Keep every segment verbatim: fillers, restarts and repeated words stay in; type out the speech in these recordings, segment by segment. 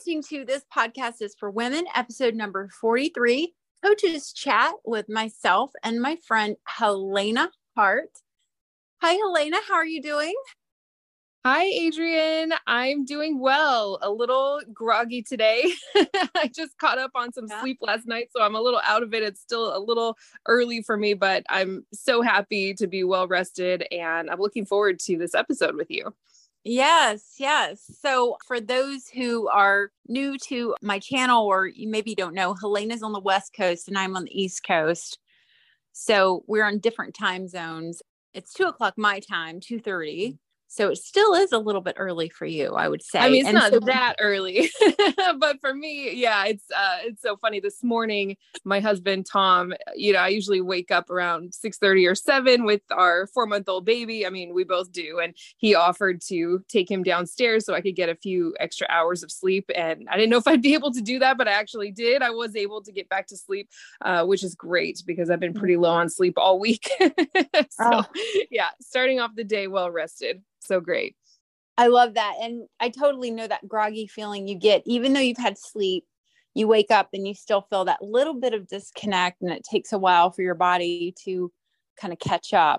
listening to This Podcast is for Women, episode number forty-three, Coaches Chat with myself and my friend, Helena Hart. Hi, Helena. How are you doing? Hi, Adrienne. I'm doing well. A little groggy today. I just caught up on some Yeah. sleep last night, so I'm a little out of it. It's still a little early for me, but I'm so happy to be well rested, and I'm looking forward to this episode with you. Yes, yes. So for those who are new to my channel, or you maybe don't know, Helena's on the West Coast and I'm on the East Coast. So we're on different time zones. It's two o'clock my time, two thirty. So it still is a little bit early for you, I would say. I mean, it's and not so- that early, but for me, yeah, it's, uh, it's so funny. This morning, my husband, Tom, you know, I usually wake up around six thirty or seven with our four month old baby. I mean, we both do. And he offered to take him downstairs so I could get a few extra hours of sleep. And I didn't know if I'd be able to do that, but I actually did. I was able to get back to sleep, uh, which is great because I've been pretty low on sleep all week. so Oh. yeah, starting off the day well rested. So great. I love that. And I totally know that groggy feeling you get, even though you've had sleep, you wake up and you still feel that little bit of disconnect, and it takes a while for your body to kind of catch up.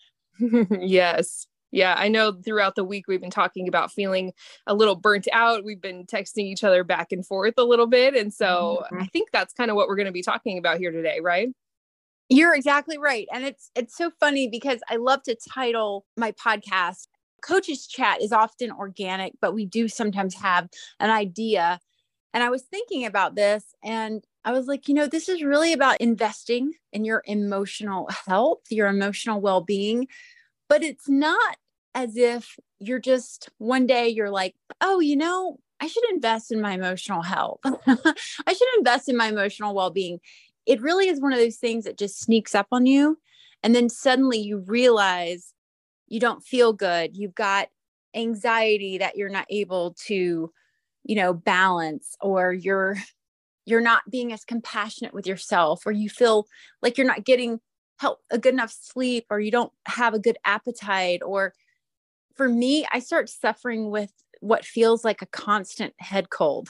Yes. Yeah. I know throughout the week, we've been talking about feeling a little burnt out. We've been texting each other back and forth a little bit. And so Mm-hmm. I think that's kind of what we're going to be talking about here today, right? You're exactly right. And it's, it's so funny because I love to title my podcast, Coaches Chat is often organic, but we do sometimes have an idea. And I was thinking about this and I was like, you know, this is really about investing in your emotional health, your emotional well-being, but it's not as if you're just one day you're like, oh, you know, I should invest in my emotional health. I should invest in my emotional well-being. It really is one of those things that just sneaks up on you. And then suddenly you realize you don't feel good. You've got anxiety that you're not able to, you know, balance, or you're, you're not being as compassionate with yourself, or you feel like you're not getting help, a good enough sleep, or you don't have a good appetite. Or for me, I start suffering with what feels like a constant head cold.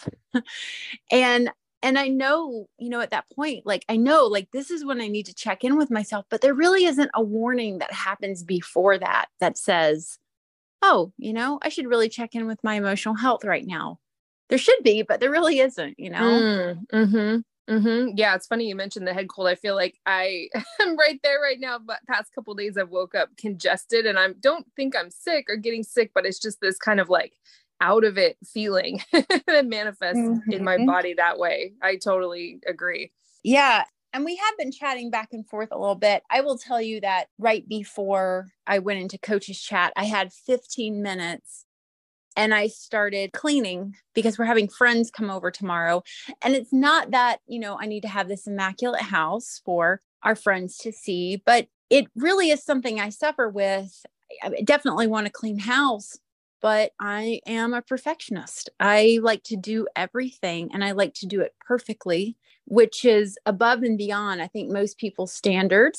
and And I know, you know, at that point, like, I know, like, this is when I need to check in with myself, but there really isn't a warning that happens before that, that says, oh, you know, I should really check in with my emotional health right now. There should be, but there really isn't, you know? Mm, mm-hmm, mm-hmm. Yeah. It's funny you mentioned the head cold. I feel like I am right there right now, but past couple of days I've woke up congested, and I don't think I'm sick or getting sick, but it's just this kind of like out of it feeling that manifests Mm-hmm. in my body that way. I totally agree. Yeah. And we have been chatting back and forth a little bit. I will tell you that right before I went into Coaches Chat, I had fifteen minutes and I started cleaning because we're having friends come over tomorrow. And it's not that, you know, I need to have this immaculate house for our friends to see, but it really is something I suffer with. I definitely want a clean house, but I am a perfectionist. I like to do everything and I like to do it perfectly, which is above and beyond, I think, most people's standards.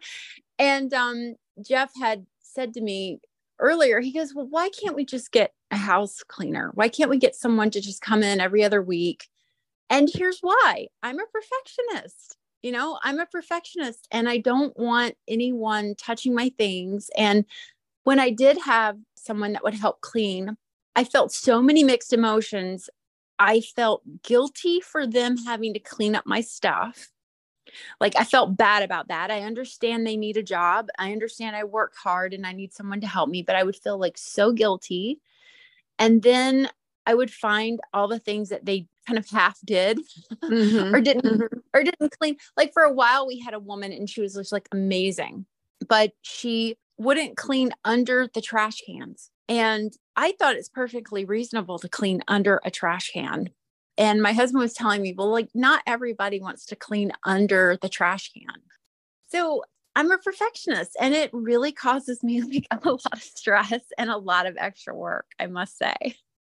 and um, Jeff had said to me earlier, he goes, well, why can't we just get a house cleaner? Why can't we get someone to just come in every other week? And here's why. I'm a perfectionist. You know, I'm a perfectionist and I don't want anyone touching my things. And when I did have someone that would help clean, I felt so many mixed emotions. I felt guilty for them having to clean up my stuff. Like, I felt bad about that. I understand they need a job. I understand I work hard and I need someone to help me, but I would feel like so guilty. And then I would find all the things that they kind of half did Mm-hmm. or didn't, Mm-hmm. or didn't clean. Like, for a while we had a woman and she was just like amazing, but she wouldn't clean under the trash cans. And I thought it's perfectly reasonable to clean under a trash can. And my husband was telling me, well, like, not everybody wants to clean under the trash can. So I'm a perfectionist and it really causes me like a lot of stress and a lot of extra work, I must say.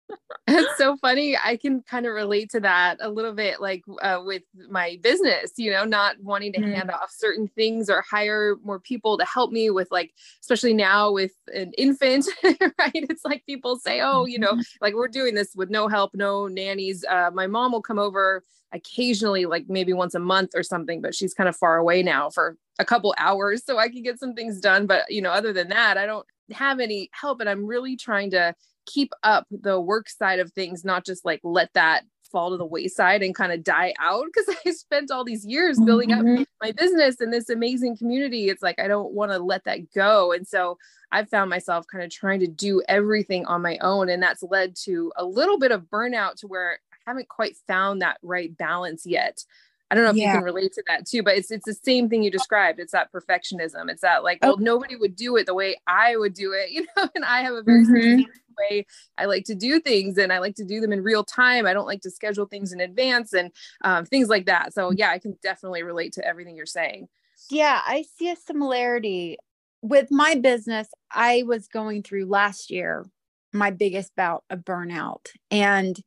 It's so funny. I can kind of relate to that a little bit, like uh, with my business, you know, not wanting to Mm. hand off certain things or hire more people to help me with, like, especially now with an infant, right? It's like people say, oh, you know, like we're doing this with no help, no nannies. Uh, my mom will come over occasionally, like maybe once a month or something, but she's kind of far away now for a couple hours so I can get some things done. But, you know, other than that, I don't have any help. And I'm really trying to keep up the work side of things, not just like let that fall to the wayside and kind of die out. Because I spent all these years building up Mhm. my business and this amazing community. It's like, I don't want to let that go. And so I've found myself kind of trying to do everything on my own. And that's led to a little bit of burnout to where I haven't quite found that right balance yet. I don't know if you Yeah. can relate to that too, but it's it's the same thing you described. It's that perfectionism. It's that like, Oh, well, nobody would do it the way I would do it, you know, and I have a very mhm. specific way I like to do things, and I like to do them in real time. I don't like to schedule things in advance and um, things like that. So yeah, I can definitely relate to everything you're saying. Yeah, I see a similarity with my business. I was going through last year my biggest bout of burnout, and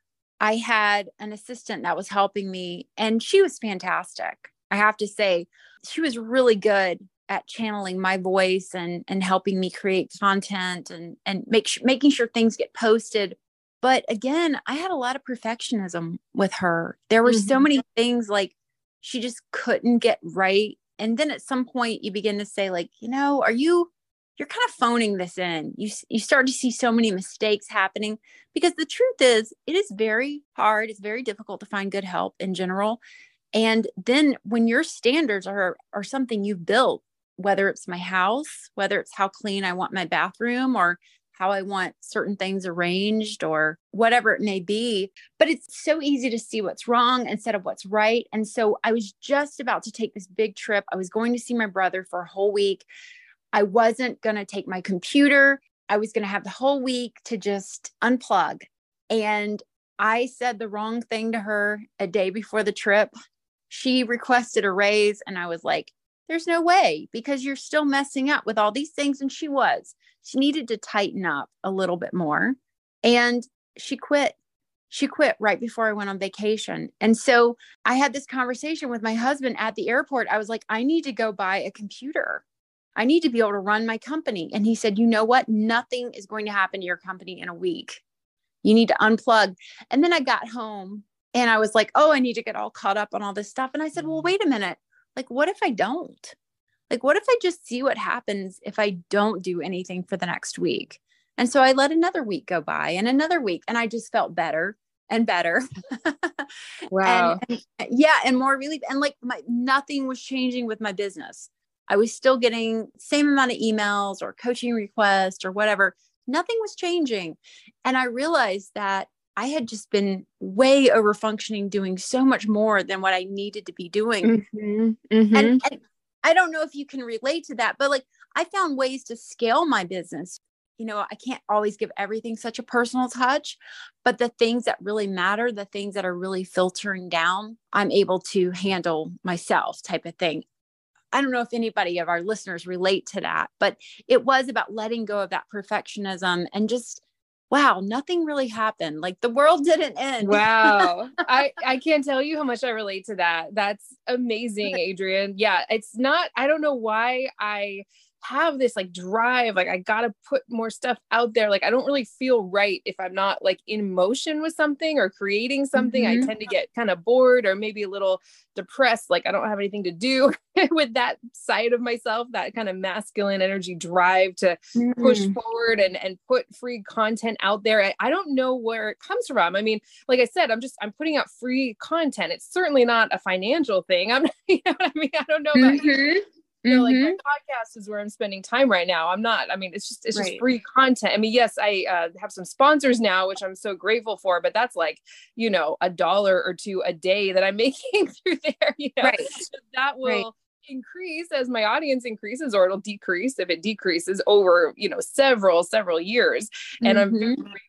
I had an assistant that was helping me, and she was fantastic. I have to say, she was really good at channeling my voice and and helping me create content and and make sure, making sure things get posted. But again, I had a lot of perfectionism with her. There were so Mm-hmm. many things like she just couldn't get right. And then at some point you begin to say like, you know, are you you're kind of phoning this in. You you start to see so many mistakes happening because the truth is it is very hard, it's very difficult to find good help in general. And then when your standards are are something you've built, whether it's my house, whether it's how clean I want my bathroom or how I want certain things arranged or whatever it may be, but it's so easy to see what's wrong instead of what's right. And so I was just about to take this big trip. I was going to see my brother for a whole week. I wasn't going to take my computer. I was going to have the whole week to just unplug. And I said the wrong thing to her a day before the trip. She requested a raise, and I was like, there's no way because you're still messing up with all these things. And she was. She needed to tighten up a little bit more. And she quit. She quit right before I went on vacation. And so I had this conversation with my husband at the airport. I was like, I need to go buy a computer. I need to be able to run my company. And he said, you know what? Nothing is going to happen to your company in a week. You need to unplug. And then I got home and I was like, oh, I need to get all caught up on all this stuff. And I said, well, wait a minute. Like, what if I don't? Like, what if I just see what happens if I don't do anything for the next week? And so I let another week go by and another week, and I just felt better and better. and, Wow. and yeah, and more relief. And like my nothing was changing with my business. I was still getting same amount of emails or coaching requests or whatever. Nothing was changing. And I realized that I had just been way over functioning, doing so much more than what I needed to be doing. Mm-hmm. And, Mm-hmm. and I don't know if you can relate to that, but like I found ways to scale my business. You know, I can't always give everything such a personal touch, but the things that really matter, the things that are really filtering down, I'm able to handle myself type of thing. I don't know if anybody of our listeners relate to that, but it was about letting go of that perfectionism and just, wow, nothing really happened. Like the world didn't end. Wow. I, I can't tell you how much I relate to that. That's amazing, Adrienne. Yeah. It's not, I don't know why I have this like drive, like I gotta put more stuff out there. Like I don't really feel right if I'm not like in motion with something or creating something. I Mm-hmm. tend to get kind of bored or maybe a little depressed. Like I don't have anything to do with that side of myself, that kind of masculine energy drive to push Mm-hmm. forward and, and put free content out there. I, I don't know where it comes from. I mean, like I said, I'm just, I'm putting out free content. It's certainly not a financial thing. I'm, you know what I mean? I don't know about you. Mm-hmm. You know, like my Mm-hmm. podcast is where I'm spending time right now. I'm not, I mean, it's just, it's just Right. free content. I mean, yes, I uh, have some sponsors now, which I'm so grateful for, but that's like, you know, a dollar or two a day that I'm making through there, you know, Right. that will Right. increase as my audience increases, or it'll decrease if it decreases over, you know, several, several years. And I'm very Mm-hmm.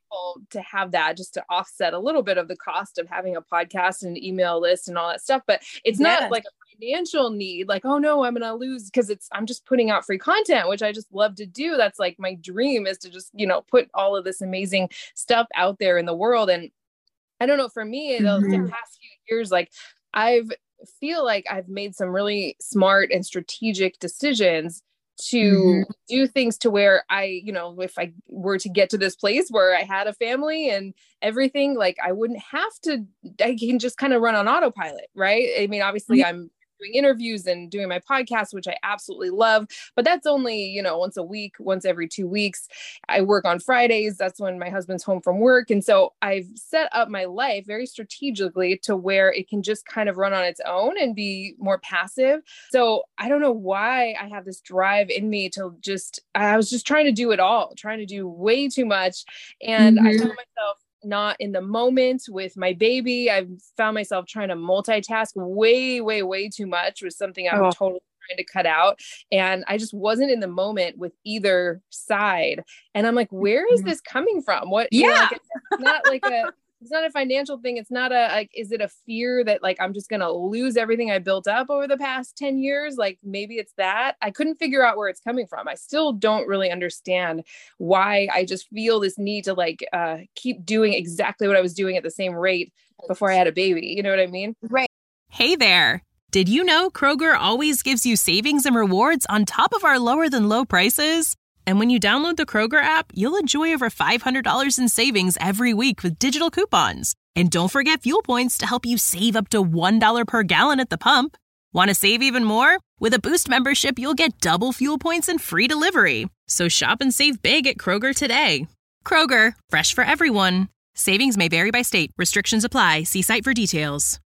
grateful to have that just to offset a little bit of the cost of having a podcast and an email list and all that stuff. But it's Yes. not like a financial need, like, oh no, I'm going to lose, because it's, I'm just putting out free content, which I just love to do. That's like my dream, is to just, you know, put all of this amazing stuff out there in the world. And I don't know, for me, mm-hmm. the past few years, like I've feel like I've made some really smart and strategic decisions to mm-hmm. do things to where I, you know, if I were to get to this place where I had a family and everything, like I wouldn't have to, I can just kind of run on autopilot, right? I mean, obviously mm-hmm. I'm doing interviews and doing my podcast, which I absolutely love, but that's only, you know, once a week, once every two weeks. I work on Fridays. That's when my husband's home from work. And so I've set up my life very strategically to where it can just kind of run on its own and be more passive. So I don't know why I have this drive in me to just, I was just trying to do it all, trying to do way too much. And mm-hmm. I found myself not in the moment with my baby. I've found myself trying to multitask way, way, way too much, was something I'm oh. totally trying to cut out. And I just wasn't in the moment with either side. And I'm like, where is this coming from? What? Yeah. You know, like, it's not like a, it's not a financial thing. It's not a, like, is it a fear that like, I'm just going to lose everything I built up over the past ten years? Like maybe it's that. I couldn't figure out where it's coming from. I still don't really understand why I just feel this need to like, uh, keep doing exactly what I was doing at the same rate before I had a baby. You know what I mean? Right. Hey there. Did you know Kroger always gives you savings and rewards on top of our lower than low prices? And when you download the Kroger app, you'll enjoy over five hundred dollars in savings every week with digital coupons. And don't forget fuel points to help you save up to one dollar per gallon at the pump. Want to save even more? With a Boost membership, you'll get double fuel points and free delivery. So shop and save big at Kroger today. Kroger, fresh for everyone. Savings may vary by state. Restrictions apply. See site for details.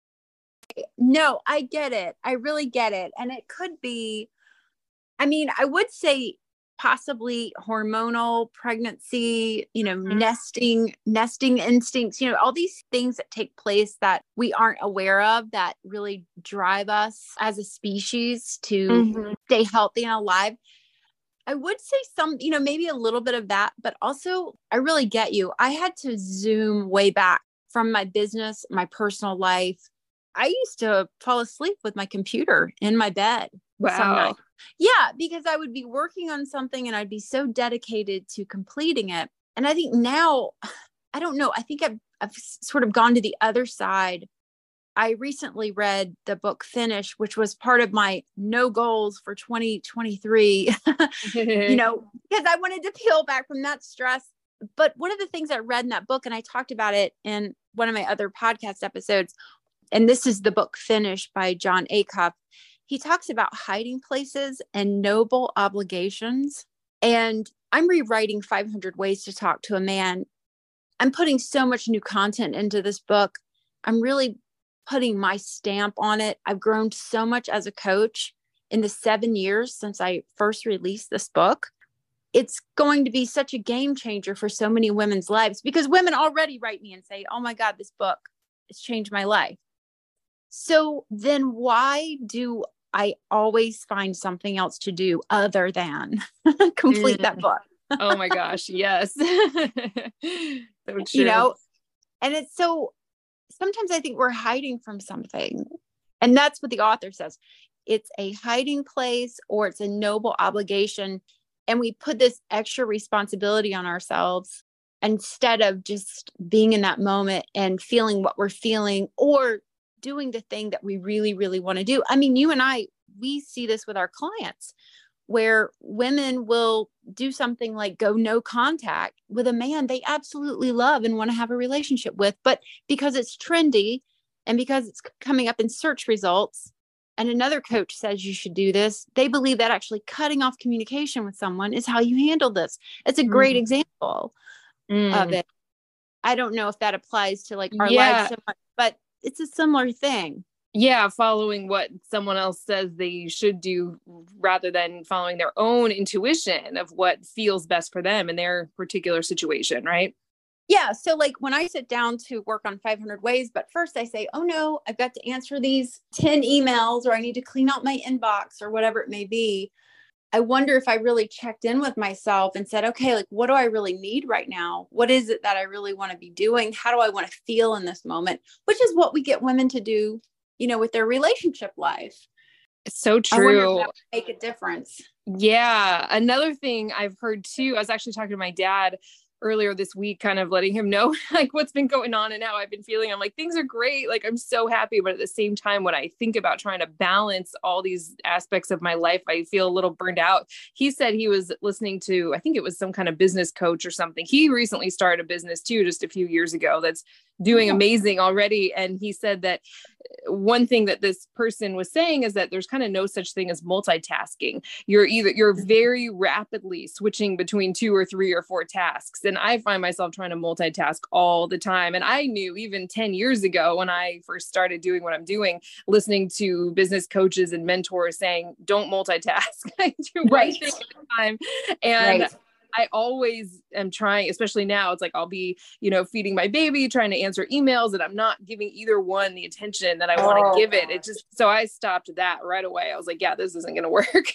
No, I get it. I really get it. And it could be, I mean, I would say possibly hormonal, pregnancy, you know, mm-hmm. nesting, nesting instincts, you know, all these things that take place that we aren't aware of that really drive us as a species to mm-hmm. stay healthy and alive. I would say some, you know, maybe a little bit of that, but also I really get you. I had to zoom way back from my business, my personal life. I used to fall asleep with my computer in my bed. Wow. Yeah, because I would be working on something and I'd be so dedicated to completing it. And I think now, I don't know, I think I've, I've sort of gone to the other side. I recently read the book Finish, which was part of my no goals for twenty twenty-three, you know, because I wanted to peel back from that stress. But one of the things I read in that book, and I talked about it in one of my other podcast episodes, and this is the book Finish by Jon Acuff. He talks about hiding places and noble obligations. And I'm rewriting five hundred Ways to Talk to a Man. I'm putting so much new content into this book. I'm really putting my stamp on it. I've grown so much as a coach in the seven years since I first released this book. It's going to be such a game changer for so many women's lives, because women already write me and say, oh my God, this book has changed my life. So then why do I always find something else to do other than complete mm. that book? Oh my gosh. Yes. So you know, and it's so, sometimes I think we're hiding from something, and that's what the author says. It's a hiding place, or it's a noble obligation. And we put this extra responsibility on ourselves instead of just being in that moment and feeling what we're feeling, or doing the thing that we really, really want to do. I mean, you and I, we see this with our clients, where women will do something like go no contact with a man they absolutely love and want to have a relationship with. But because it's trendy and because it's coming up in search results, and another coach says you should do this, they believe that actually cutting off communication with someone is how you handle this. It's a great mm. example mm. of it. I don't know if that applies to like our yeah. lives so much, but it's a similar thing. Yeah. Following what someone else says they should do rather than following their own intuition of what feels best for them in their particular situation. Right. Yeah. So like when I sit down to work on five hundred Ways, but first I say, oh no, I've got to answer these ten emails, or I need to clean out my inbox, or whatever it may be. I wonder if I really checked in with myself and said, okay, like, what do I really need right now? What is it that I really want to be doing? How do I want to feel in this moment? Which is what we get women to do, you know, with their relationship life. It's so I wonder if true. that would make a difference. Yeah. Another thing I've heard too, I was actually talking to my dad earlier this week, kind of letting him know like what's been going on and how I've been feeling. I'm like, things are great. Like, I'm so happy. But at the same time, when I think about trying to balance all these aspects of my life, I feel a little burned out. He said he was listening to, I think it was some kind of business coach or something. He recently started a business too, just a few years ago, that's doing amazing already. And he said that one thing that this person was saying is that there's kind of no such thing as multitasking. You're either, you're very rapidly switching between two or three or four tasks. And I find myself trying to multitask all the time. And I knew even ten years ago when I first started doing what I'm doing, listening to business coaches and mentors saying, don't multitask. I do Right. one thing at a time. And Right. I always am trying, especially now, it's like, I'll be, you know, feeding my baby, trying to answer emails, and I'm not giving either one the attention that I want to Oh, give it. It just, so I stopped that right away. I was like, yeah, this isn't going to work.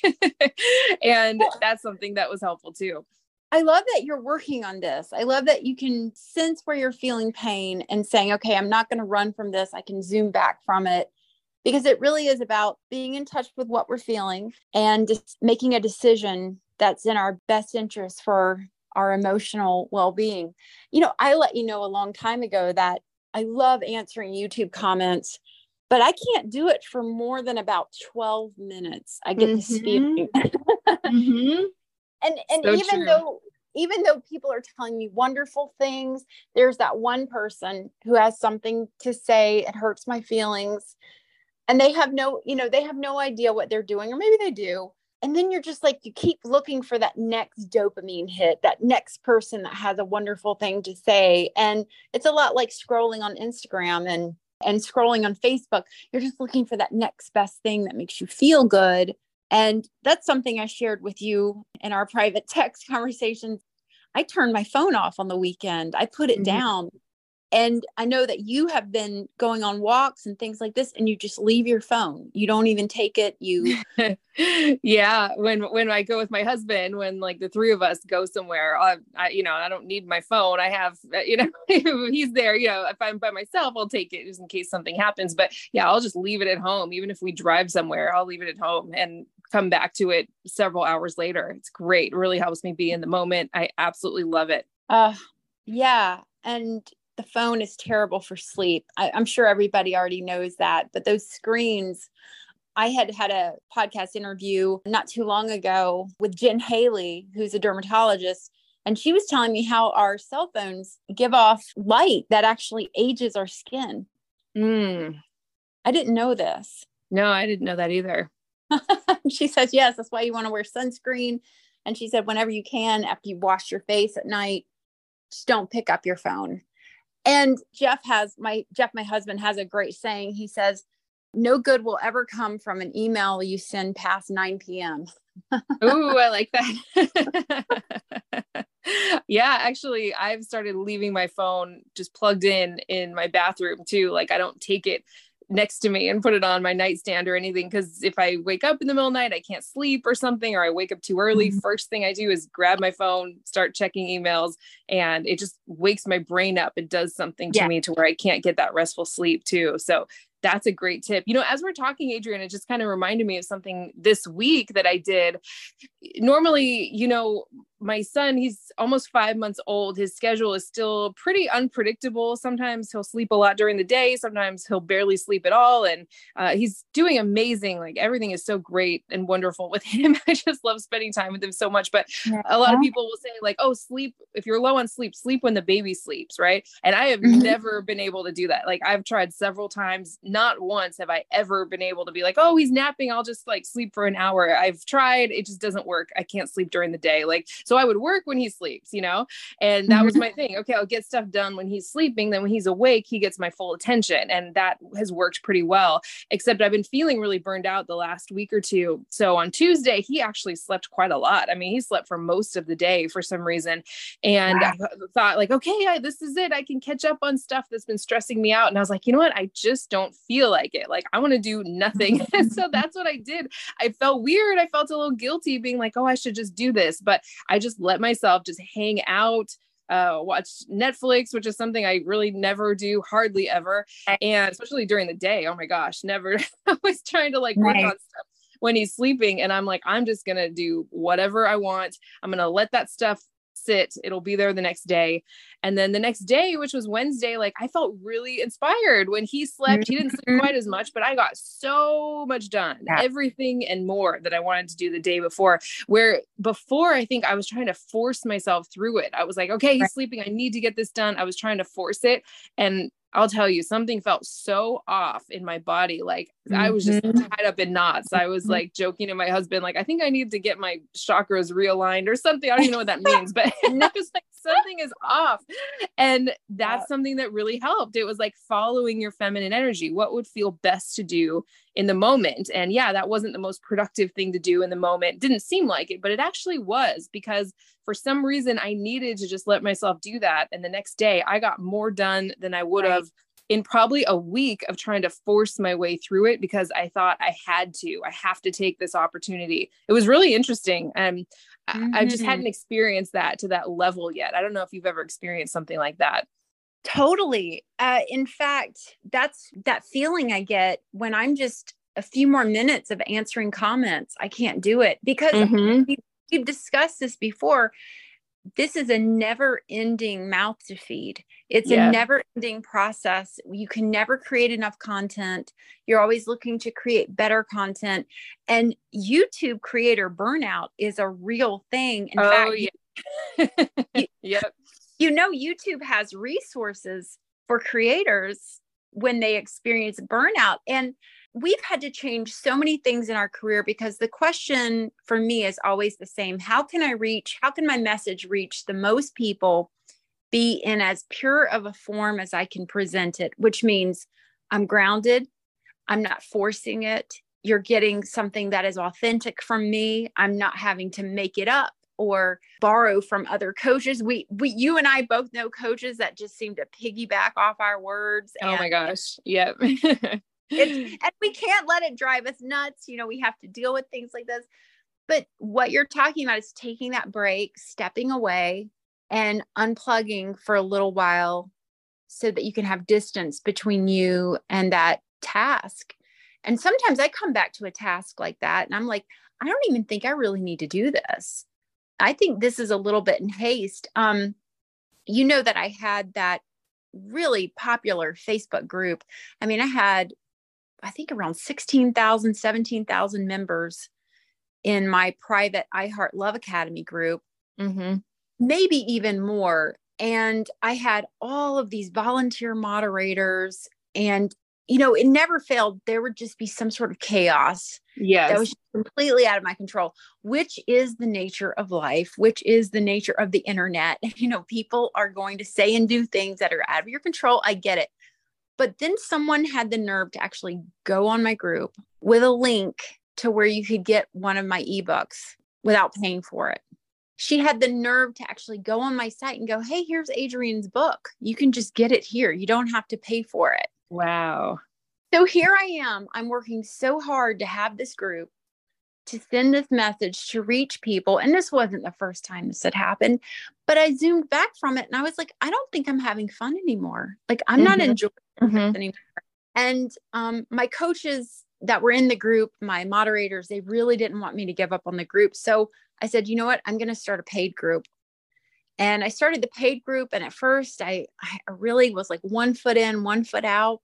And that's something that was helpful too. I love that you're working on this. I love that you can sense where you're feeling pain and saying, okay, I'm not going to run from this. I can zoom back from it, because it really is about being in touch with what we're feeling and just making a decision that's in our best interest for our emotional well-being. You know, I let you know a long time ago that I love answering YouTube comments, but I can't do it for more than about twelve minutes. I get Mm-hmm. this feeling. Mm-hmm. And and So even true. though even though people are telling me wonderful things, there's that one person who has something to say. It hurts my feelings. And they have no, you know, they have no idea what they're doing, or maybe they do. And then you're just like, you keep looking for that next dopamine hit, that next person that has a wonderful thing to say. And it's a lot like scrolling on Instagram and, and scrolling on Facebook. You're just looking for that next best thing that makes you feel good. And that's something I shared with you in our private text conversations. I turned my phone off on the weekend. I put it Mhm. down. And I know that you have been going on walks and things like this, and you just leave your phone. You don't even take it. You Yeah. When, when I go with my husband, when like the three of us go somewhere, I, I, you know, I don't need my phone. I have, uh, you know, he's there, you know, if I'm by myself, I'll take it just in case something happens, but yeah, I'll just leave it at home. Even if we drive somewhere, I'll leave it at home and come back to it several hours later. It's great. It really helps me be in the moment. I absolutely love it. Uh, yeah. And the phone is terrible for sleep. I, I'm sure everybody already knows that, but those screens, I had had a podcast interview not too long ago with Jen Haley, who's a dermatologist, and she was telling me how our cell phones give off light that actually ages our skin. Mm. I didn't know this. No, I didn't know that either. She says, yes, that's why you want to wear sunscreen. And she said, whenever you can, after you wash your face at night, just don't pick up your phone. And Jeff has my Jeff, my husband, has a great saying. He says, no good will ever come from an email you send past nine p.m. Ooh, I like that. Yeah, actually, I've started leaving my phone just plugged in in my bathroom too. Like, I don't take it next to me and put it on my nightstand or anything, because if I wake up in the middle of the night, I can't sleep or something, or I wake up too early, mm-hmm. first thing I do is grab my phone, start checking emails, and it just wakes my brain up. It does something to yeah. me to where I can't get that restful sleep too. So that's a great tip. You know, as we're talking, Adrienne, it just kind of reminded me of something this week that I did. Normally, you know, my son, he's almost five months old. His schedule is still pretty unpredictable. Sometimes he'll sleep a lot during the day. Sometimes he'll barely sleep at all. And uh, he's doing amazing. Like, everything is so great and wonderful with him. I just love spending time with him so much. But yeah. a lot of people will say like, oh, sleep, if you're low on sleep, sleep when the baby sleeps. Right. And I have mm-hmm. never been able to do that. Like, I've tried several times. Not once have I ever been able to be like, oh, he's napping, I'll just like sleep for an hour. I've tried. It just doesn't work. I can't sleep during the day. Like, so So I would work when he sleeps, you know, and that was my thing. Okay, I'll get stuff done when he's sleeping. Then when he's awake, he gets my full attention. And that has worked pretty well, except I've been feeling really burned out the last week or two. So on Tuesday, he actually slept quite a lot. I mean, he slept for most of the day for some reason. And wow. I thought like, okay, I, this is it. I can catch up on stuff that's been stressing me out. And I was like, you know what? I just don't feel like it. Like I want to do nothing. And so that's what I did. I felt weird. I felt a little guilty being like, oh, I should just do this. But I just let myself just hang out, uh, watch Netflix, which is something I really never do, hardly ever. And especially during the day. Oh my gosh, never. I was trying to like work right. on stuff when he's sleeping. And I'm like, I'm just going to do whatever I want. I'm going to let that stuff sit. It'll be there the next day. And then the next day, which was Wednesday, like I felt really inspired when he slept. He didn't sleep quite as much, but I got so much done, yeah. everything and more that I wanted to do the day before, where before I think I was trying to force myself through it. I was like, okay, he's right. sleeping. I need to get this done. I was trying to force it. And I'll tell you, something felt so off in my body. Like mm-hmm. I was just tied up in knots. I was like joking to my husband, like, I think I need to get my chakras realigned or something. I don't even know what that means, but I was like, something is off. And that's yeah. something that really helped. It was like following your feminine energy. What would feel best to do in the moment? And yeah, that wasn't the most productive thing to do in the moment. It didn't seem like it, but it actually was, because for some reason I needed to just let myself do that. And the next day I got more done than I would have right. in probably a week of trying to force my way through it, because I thought I had to, I have to take this opportunity. It was really interesting. And mm-hmm. I, I just hadn't experienced that to that level yet. I don't know if you've ever experienced something like that. Totally. Uh, in fact, that's that feeling I get when I'm just a few more minutes of answering comments. I can't do it because mm-hmm. we, we've discussed this before. This is a never ending mouth to feed. It's yeah. a never ending process. You can never create enough content. You're always looking to create better content, and YouTube creator burnout is a real thing. In oh, fact, yeah. you, yep. you know, YouTube has resources for creators when they experience burnout. And we've had to change so many things in our career, because the question for me is always the same. How can I reach, how can my message reach the most people, be in as pure of a form as I can present it, which means I'm grounded. I'm not forcing it. You're getting something that is authentic from me. I'm not having to make it up or borrow from other coaches. We, we, you and I both know coaches that just seem to piggyback off our words. And, oh my gosh. Yep. It's, and we can't let it drive us nuts. You know, we have to deal with things like this. But what you're talking about is taking that break, stepping away and unplugging for a little while so that you can have distance between you and that task. And sometimes I come back to a task like that and I'm like, I don't even think I really need to do this. I think this is a little bit in haste. Um, you know that I had that really popular Facebook group. I mean, I had I think around sixteen thousand, seventeen thousand members in my private iHeart Love Academy group, mm-hmm. maybe even more. And I had all of these volunteer moderators, and, you know, it never failed. There would just be some sort of chaos. Yes. That was completely out of my control, which is the nature of life, which is the nature of the internet. You know, people are going to say and do things that are out of your control. I get it. But then someone had the nerve to actually go on my group with a link to where you could get one of my ebooks without paying for it. She had the nerve to actually go on my site and go, hey, here's Adrienne's book. You can just get it here. You don't have to pay for it. Wow. So here I am. I'm working so hard to have this group, to send this message, to reach people. And this wasn't the first time this had happened, but I zoomed back from it and I was like, I don't think I'm having fun anymore. Like I'm mm-hmm. not enjoying mm-hmm. this anymore. And um, my coaches that were in the group, my moderators, they really didn't want me to give up on the group. So I said, you know what, I'm going to start a paid group. And I started the paid group. And at first I, I really was like one foot in, one foot out.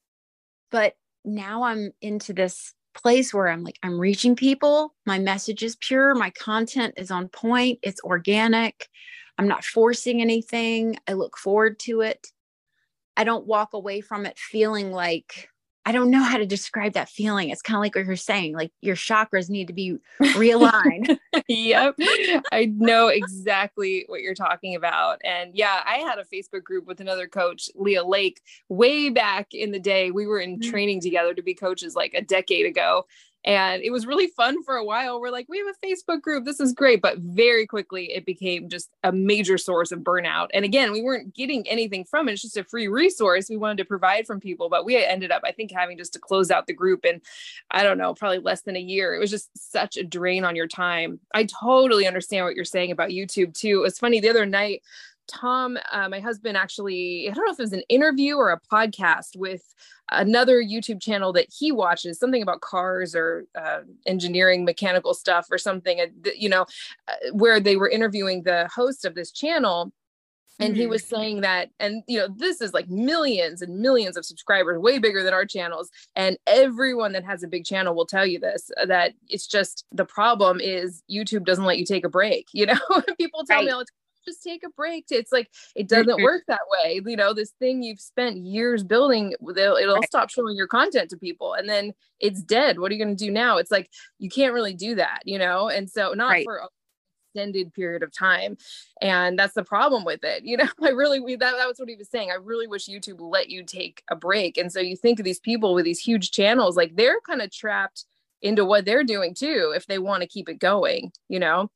But now I'm into this place where I'm like, I'm reaching people. My message is pure. My content is on point. It's organic. I'm not forcing anything. I look forward to it. I don't walk away from it feeling like I don't know how to describe that feeling. It's kind of like what you're saying, like your chakras need to be realigned. Yep. I know exactly what you're talking about. And yeah, I had a Facebook group with another coach, Leah Lake, way back in the day. We were in training together to be coaches like a decade ago. And it was really fun for a while. We're like, we have a Facebook group. This is great. But very quickly, it became just a major source of burnout. And again, we weren't getting anything from it. It's just a free resource we wanted to provide from people. But we ended up, I think, having just to close out the group in, I don't know, probably less than a year. It was just such a drain on your time. I totally understand what you're saying about YouTube too. It was funny the other night, Tom, uh, my husband, actually, I don't know if it was an interview or a podcast with another YouTube channel that he watches, something about cars or uh, engineering, mechanical stuff or something, uh, you know, uh, where they were interviewing the host of this channel. And mm-hmm. he was saying that, and, you know, this is like millions and millions of subscribers, way bigger than our channels. And everyone that has a big channel will tell you this, that it's just, the problem is YouTube doesn't let you take a break. You know, people tell right. me all the time, just take a break. It's like, it doesn't work that way. You know, this thing you've spent years building, it'll, it'll right. stop showing your content to people and then it's dead. What are you going to do now? It's like, you can't really do that, you know? And so not right. for an extended period of time. And that's the problem with it. You know, I really, we, that, that was what he was saying. I really wish YouTube let you take a break. And so you think of these people with these huge channels, like they're kind of trapped into what they're doing too, if they want to keep it going, you know?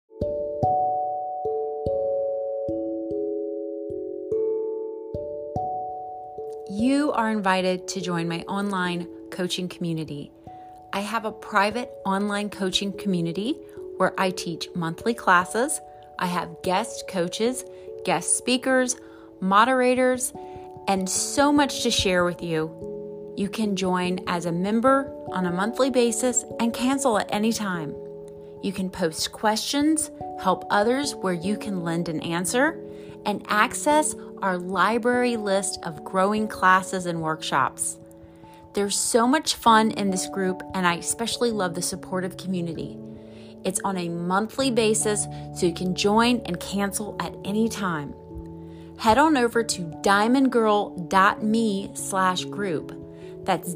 You are invited to join my online coaching community. I have a private online coaching community where I teach monthly classes. I have guest coaches, guest speakers, moderators, and so much to share with you. You can join as a member on a monthly basis and cancel at any time. You can post questions, help others where you can lend an answer, and access our library list of growing classes and workshops. There's so much fun in this group, and I especially love the supportive community. It's on a monthly basis, so you can join and cancel at any time. Head on over to diamondgirl.me slash group. That's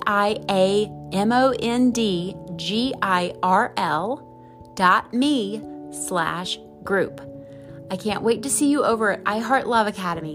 D-I-A-M-O-N-D-G-I-R-L dot me slash group. I can't wait to see you over at iHeart Love Academy.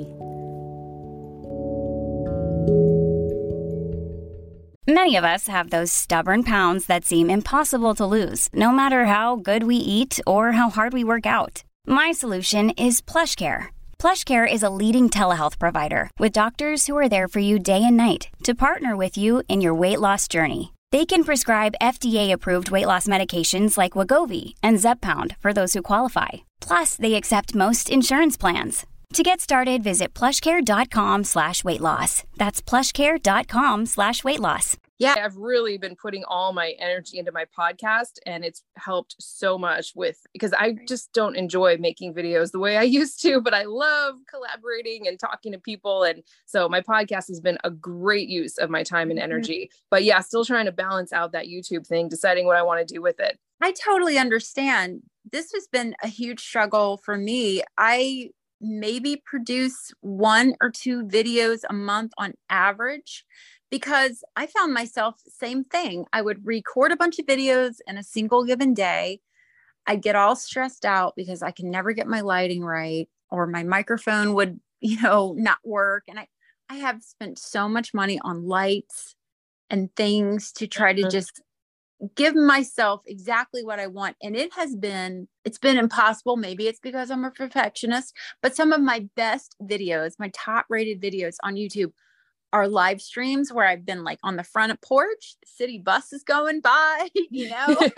Many of us have those stubborn pounds that seem impossible to lose, no matter how good we eat or how hard we work out. My solution is PlushCare. PlushCare is a leading telehealth provider with doctors who are there for you day and night to partner with you in your weight loss journey. They can prescribe F D A-approved weight loss medications like Wegovy and Zepbound for those who qualify. Plus, they accept most insurance plans. To get started, visit plushcare.com slash weight loss. That's plushcare.com slash weight loss. Yeah, I've really been putting all my energy into my podcast, and it's helped so much with, because I just don't enjoy making videos the way I used to, but I love collaborating and talking to people. And so my podcast has been a great use of my time and energy, but yeah, still trying to balance out that YouTube thing, deciding what I want to do with it. I totally understand. This has been a huge struggle for me. I maybe produce one or two videos a month on average, because I found myself, same thing. I would record a bunch of videos in a single given day. I'd get all stressed out because I can never get my lighting right, or my microphone would, you know, not work. And I, I have spent so much money on lights and things to try to just give myself exactly what I want. And it has been, it's been impossible. Maybe it's because I'm a perfectionist, but some of my best videos, my top rated videos on YouTube, are live streams where I've been like on the front porch, the city bus is going by, you know, horn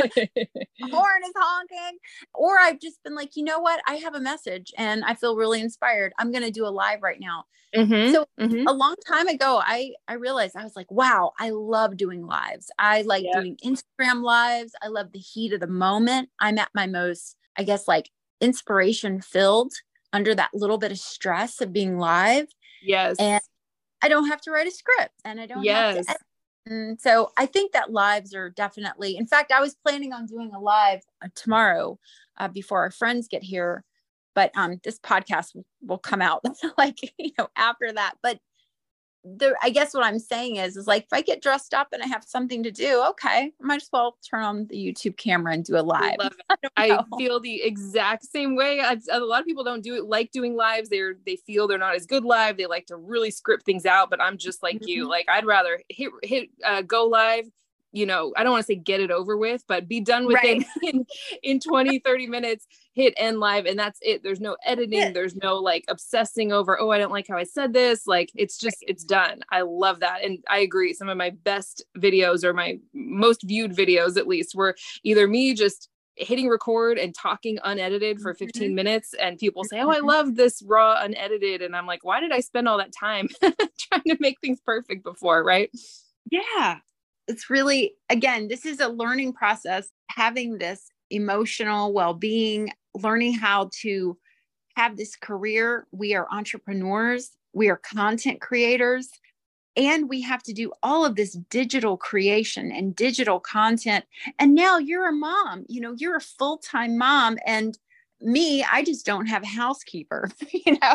is honking, or I've just been like, you know what, I have a message and I feel really inspired. I'm going to do a live right now. Mm-hmm, so mm-hmm. a long time ago, I, I realized, I was like, wow, I love doing lives. I like yeah. doing Instagram lives. I love the heat of the moment. I'm at my most, I guess, like inspiration filled under that little bit of stress of being live. Yes. And I don't have to write a script, and I don't yes. have to edit. And so I think that lives are definitely, in fact, I was planning on doing a live uh, tomorrow uh, before our friends get here, but um, this podcast will, will come out like, you know, after that. But the, I guess what I'm saying is, is like, if I get dressed up and I have something to do, okay, I might as well turn on the YouTube camera and do a live. I, love it. I, I feel the exact same way. I, a lot of people don't do it, like doing lives. They're, they feel they're not as good live. They like to really script things out, but I'm just like mm-hmm. you, like, I'd rather hit, hit, uh, go live, you know, I don't want to say get it over with, but be done with right. it in, in twenty, thirty minutes, hit end live. And that's it. There's no editing. Yeah. There's no like obsessing over, oh, I don't like how I said this. Like, it's just, right. it's done. I love that. And I agree. Some of my best videos, or my most viewed videos, at least, were either me just hitting record and talking unedited for fifteen mm-hmm. minutes. And people say, oh, I love this raw unedited. And I'm like, why did I spend all that time trying to make things perfect before? Right. Yeah. It's really, again, this is a learning process, having this emotional well-being, learning how to have this career. We are entrepreneurs, we are content creators, and we have to do all of this digital creation and digital content. And now you're a mom, you know, you're a full-time mom, and me, I just don't have a housekeeper, you know?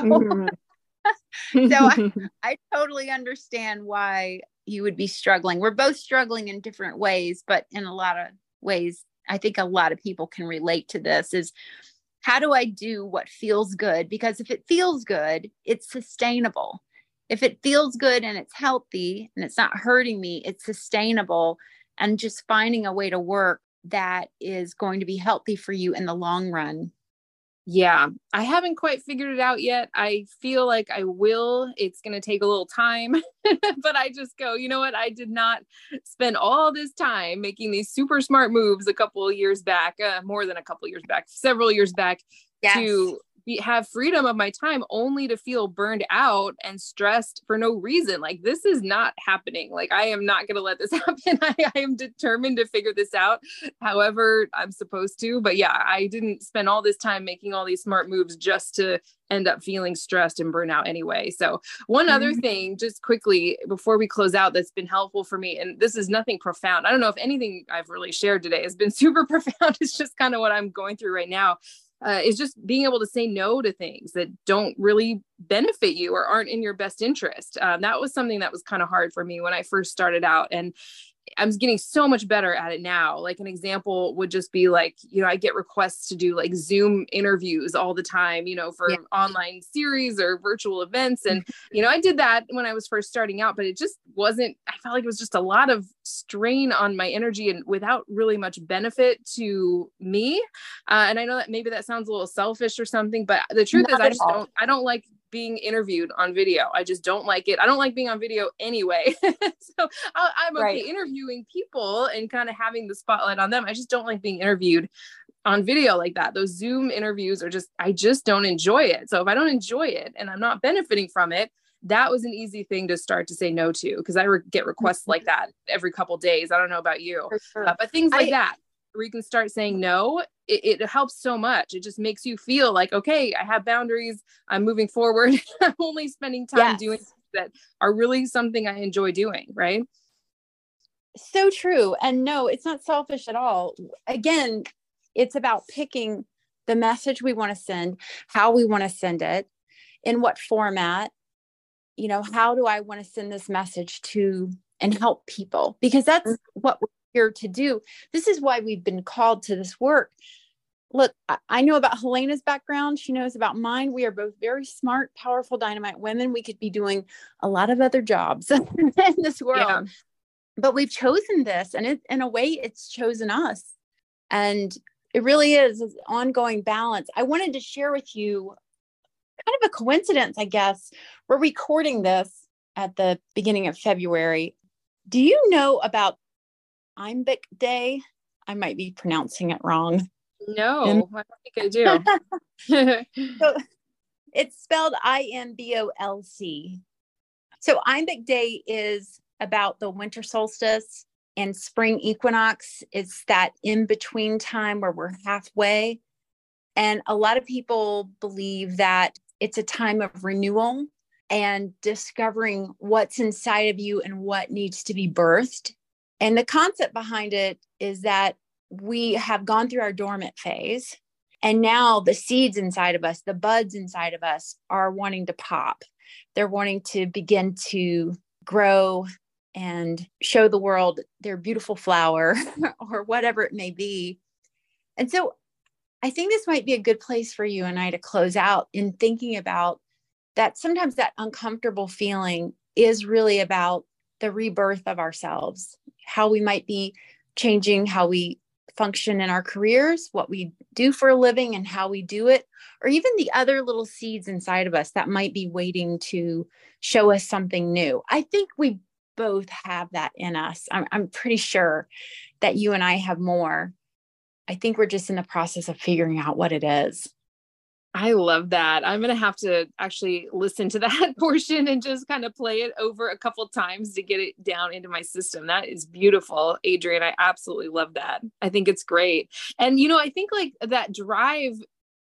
Mm-hmm. So I, I totally understand why you would be struggling. We're both struggling in different ways, but in a lot of ways, I think a lot of people can relate to this, is how do I do what feels good? Because if it feels good, it's sustainable. If it feels good and it's healthy and it's not hurting me, it's sustainable. And just finding a way to work that is going to be healthy for you in the long run. Yeah, I haven't quite figured it out yet. I feel like I will. It's going to take a little time, but I just go, you know what? I did not spend all this time making these super smart moves a couple of years back, uh, more than a couple of years back, several years back yes. to be, have freedom of my time, only to feel burned out and stressed for no reason. Like, this is not happening. Like, I am not going to let this happen. I, I am determined to figure this out however I'm supposed to. But yeah, I didn't spend all this time making all these smart moves just to end up feeling stressed and burnt out anyway. So one mm-hmm. other thing, just quickly before we close out, that's been helpful for me, and this is nothing profound. I don't know if anything I've really shared today has been super profound. It's just kind of what I'm going through right now. Uh, is just being able to say no to things that don't really benefit you or aren't in your best interest. Um, that was something that was kind of hard for me when I first started out. And I'm getting so much better at it now. Like, an example would just be like, you know, I get requests to do like Zoom interviews all the time, you know, for yeah. online series or virtual events. And, you know, I did that when I was first starting out, but it just wasn't, I felt like it was just a lot of strain on my energy and without really much benefit to me. Uh, and I know that maybe that sounds a little selfish or something, but the truth Not is I just all. don't, I don't like being interviewed on video. I just don't like it. I don't like being on video anyway. So I, I'm okay right. interviewing people and kind of having the spotlight on them. I just don't like being interviewed on video like that. Those Zoom interviews are just, I just don't enjoy it. So if I don't enjoy it and I'm not benefiting from it, that was an easy thing to start to say no to, because I re- get requests like that every couple days. I don't know about you, sure. uh, but things like I, that, where you can start saying no, it, it helps so much. It just makes you feel like, okay, I have boundaries. I'm moving forward. I'm only spending time yes. doing things that are really something I enjoy doing. Right. So true. And no, it's not selfish at all. Again, it's about picking the message we want to send, how we want to send it, in what format, you know, how do I want to send this message to and help people? Because that's mm-hmm. what we're here to do. This is why we've been called to this work. Look, I know about Helena's background. She knows about mine. We are both very smart, powerful, dynamite women. We could be doing a lot of other jobs in this world, yeah. but we've chosen this, and it, in a way, it's chosen us. And it really is an ongoing balance. I wanted to share with you kind of a coincidence, I guess. We're recording this at the beginning of February. Do you know about Einbeck Day? I might be pronouncing it wrong. No, I don't think I do. So it's spelled I M B O L C. So Einbeck Day is about the winter solstice and spring equinox. It's that in-between time where we're halfway. And a lot of people believe that it's a time of renewal and discovering what's inside of you and what needs to be birthed. And the concept behind it is that we have gone through our dormant phase, and now the seeds inside of us, the buds inside of us, are wanting to pop. they're wanting to begin to grow and show the world their beautiful flower or whatever it may be. And so I think this might be a good place for you and I to close out in thinking about that. Sometimes that uncomfortable feeling is really about the rebirth of ourselves, how we might be changing how we function in our careers, what we do for a living and how we do it, or even the other little seeds inside of us that might be waiting to show us something new. I think we both have that in us. I'm, I'm pretty sure that you and I have more. I think we're just in the process of figuring out what it is. I love that. I'm going to have to actually listen to that portion and just kind of play it over a couple times to get it down into my system. That is beautiful, Adrienne. I absolutely love that. I think it's great. And, you know, I think like that drive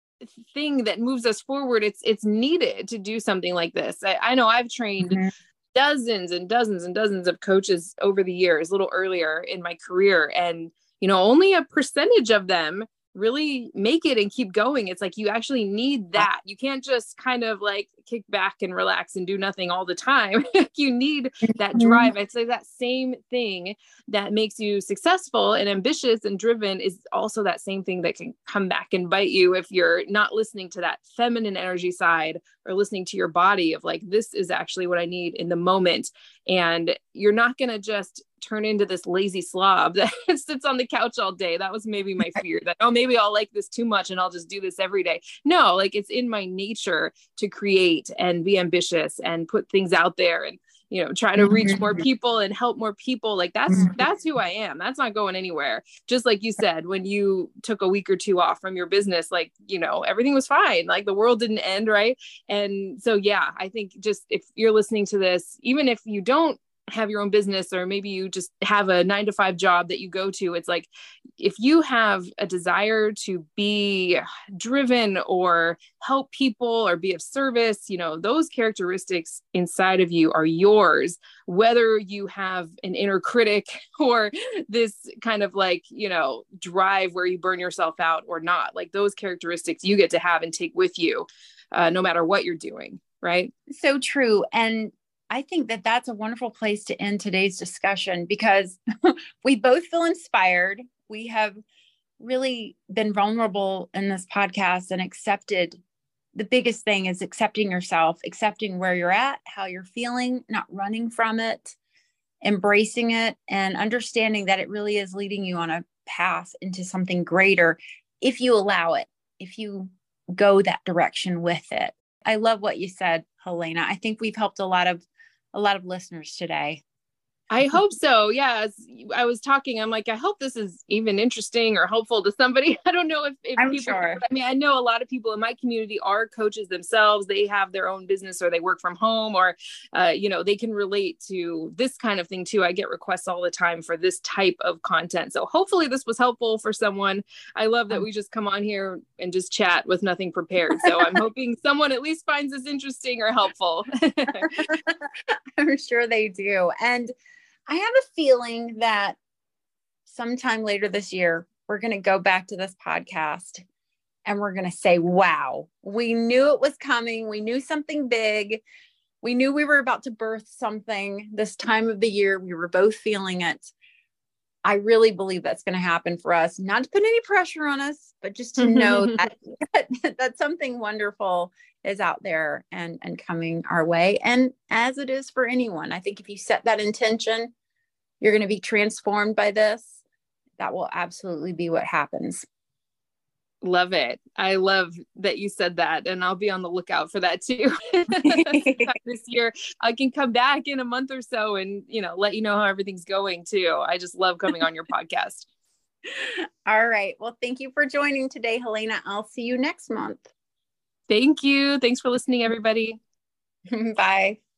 thing that moves us forward, it's, it's needed to do something like this. I, I know I've trained mm-hmm. dozens and dozens and dozens of coaches over the years, a little earlier in my career. And, you know, only a percentage of them really make it and keep going. It's like, you actually need that. You can't just kind of like kick back and relax and do nothing all the time. You need that drive. I'd say that same thing that makes you successful and ambitious and driven is also that same thing that can come back and bite you if you're not listening to that feminine energy side or listening to your body of like, this is actually what I need in the moment. And you're not going to just turn into this lazy slob that sits on the couch all day. That was maybe my fear that, oh, maybe I'll like this too much and I'll just do this every day. No, like it's in my nature to create and be ambitious and put things out there and, you know, try to reach more people and help more people. Like that's, that's who I am. That's not going anywhere. Just like you said, when you took a week or two off from your business, like, you know, everything was fine. Like the world didn't end. Right. And so, yeah, I think just if you're listening to this, even if you don't have your own business, or maybe you just have a nine to five job that you go to, it's like, if you have a desire to be driven or help people or be of service, you know, those characteristics inside of you are yours, whether you have an inner critic or this kind of like, you know, drive where you burn yourself out or not. Like those characteristics you get to have and take with you, uh, no matter what you're doing. Right. So true. And I think that that's a wonderful place to end today's discussion because we both feel inspired. We have really been vulnerable in this podcast and accepted. The biggest thing is accepting yourself, accepting where you're at, how you're feeling, not running from it, embracing it, and understanding that it really is leading you on a path into something greater if you allow it, if you go that direction with it. I love what you said, Helena. I think we've helped a lot of a lot of listeners today. I hope so. Yeah. As I was talking, I'm like, I hope this is even interesting or helpful to somebody. I don't know if, if I'm people, sure. I mean, I know a lot of people in my community are coaches themselves. They have their own business or they work from home or, uh, you know, they can relate to this kind of thing too. I get requests all the time for this type of content. So hopefully this was helpful for someone. I love that we just come on here and just chat with nothing prepared. So I'm hoping someone at least finds this interesting or helpful. I'm sure they do. And I have a feeling that sometime later this year, we're going to go back to this podcast and we're going to say, wow, we knew it was coming. We knew something big. We knew we were about to birth something this time of the year. We were both feeling it. I really believe that's going to happen for us, not to put any pressure on us, but just to know that, that, that something wonderful is out there and, and coming our way. And as it is for anyone, I think if you set that intention, you're going to be transformed by this. That will absolutely be what happens. Love it. I love that you said that. And I'll be on the lookout for that too. This year, I can come back in a month or so and, you know, let you know how everything's going too. I just love coming on your podcast. All right. Well, thank you for joining today, Helena. I'll see you next month. Thank you. Thanks for listening, everybody. Bye.